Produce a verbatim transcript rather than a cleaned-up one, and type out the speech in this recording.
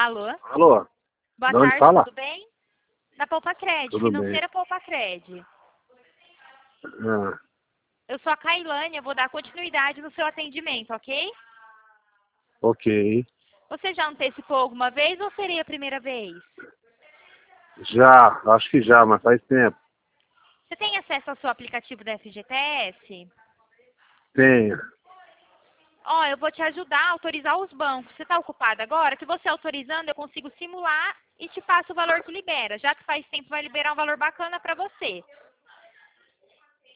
Alô? Alô? Boa De onde tarde, fala? tudo bem? Da Poupa Cred, Tudo bem. financeira Poupa Cred. Ah, Eu sou a Cailane, eu vou dar continuidade no seu atendimento, ok? ok. Você já antecipou alguma vez ou seria a primeira vez? Já, acho que já, mas faz tempo. Você tem acesso ao seu aplicativo da F G T S? Tenho. Ó, eu vou te ajudar a autorizar os bancos. Você está ocupado agora? Que você autorizando, eu consigo simular e te passo o valor que libera. Já que faz tempo, vai liberar um valor bacana para você.